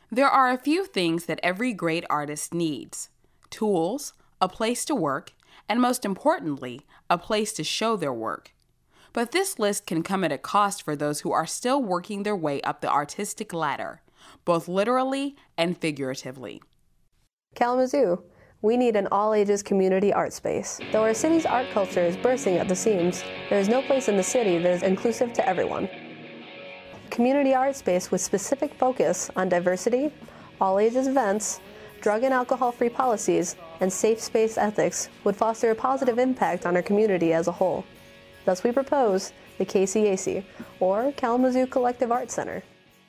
There are a few things that every great artist needs: tools, a place to work, and most importantly, a place to show their work. But this list can come at a cost for those who are still working their way up the artistic ladder, both literally and figuratively. Kalamazoo. We need an all-ages community art space. Though our city's art culture is bursting at the seams, there is no place in the city that is inclusive to everyone. Community art space with specific focus on diversity, all-ages events, drug and alcohol-free policies, and safe space ethics would foster a positive impact on our community as a whole. Thus we propose the KCAC, or Kalamazoo Collective Art Center.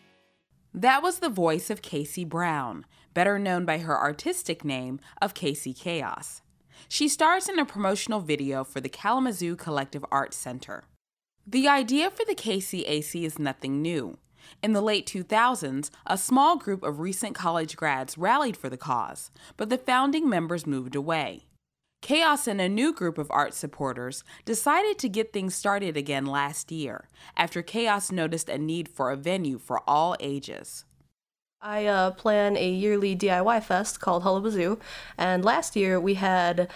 That was the voice of Casey Brown, better known by her artistic name of Casey Chaos. She stars in a promotional video for the Kalamazoo Collective Art Center. The idea for the KCAC is nothing new. In the late 2000s, a small group of recent college grads rallied for the cause, but the founding members moved away. Chaos and a new group of art supporters decided to get things started again last year, after Chaos noticed a need for a venue for all ages. I plan a yearly DIY fest called Hullabazoo, and last year we had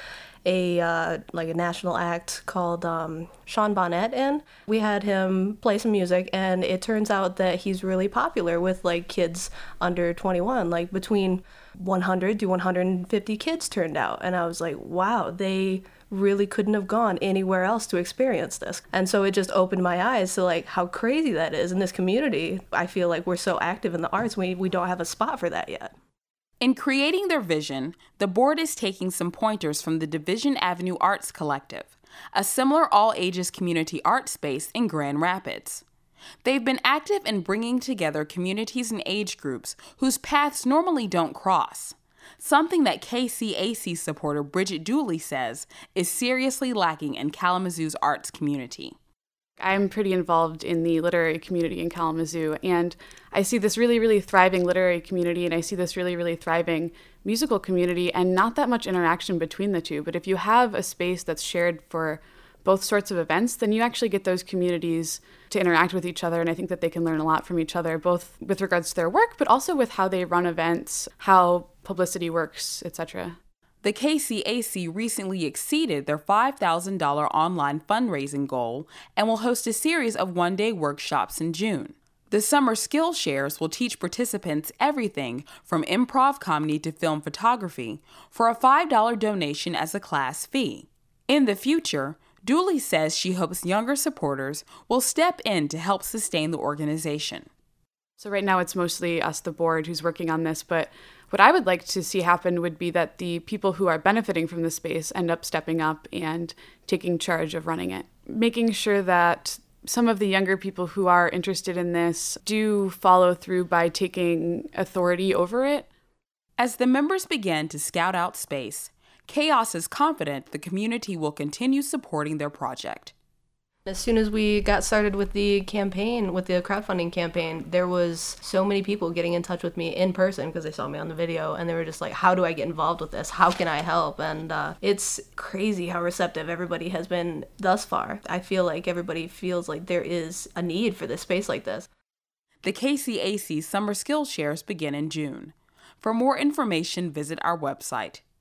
a national act called Sean Bonnet in. We had him play some music, and it turns out that he's really popular with kids under 21, between 100 to 150 kids turned out. And I was like, wow, they really couldn't have gone anywhere else to experience this. And so it just opened my eyes to how crazy that is in this community. I feel like we're so active in the arts, we don't have a spot for that yet. In creating their vision, the board is taking some pointers from the Division Avenue Arts Collective, a similar all-ages community art space in Grand Rapids. They've been active in bringing together communities and age groups whose paths normally don't cross, something that KCAC supporter Bridget Dooley says is seriously lacking in Kalamazoo's arts community. I'm pretty involved in the literary community in Kalamazoo, and I see this really, really thriving literary community, and I see this really, really thriving musical community, and not that much interaction between the two. But if you have a space that's shared for both sorts of events, then you actually get those communities to interact with each other, and I think that they can learn a lot from each other, both with regards to their work, but also with how they run events, how publicity works, etc. The KCAC recently exceeded their $5,000 online fundraising goal and will host a series of one-day workshops in June. The summer skill shares will teach participants everything from improv comedy to film photography for a $5 donation as a class fee. In the future, Dooley says she hopes younger supporters will step in to help sustain the organization. So right now it's mostly us, the board, who's working on this, but what I would like to see happen would be that the people who are benefiting from the space end up stepping up and taking charge of running it, making sure that some of the younger people who are interested in this do follow through by taking authority over it. As the members begin to scout out space, Chaos is confident the community will continue supporting their project. As soon as we got started with the campaign, with the crowdfunding campaign, there was so many people getting in touch with me in person because they saw me on the video, and they were just like, how do I get involved with this? How can I help? And it's crazy how receptive everybody has been thus far. I feel like everybody feels like there is a need for this space like this. The KCAC Summer Skills Shares begin in June. For more information, visit our website,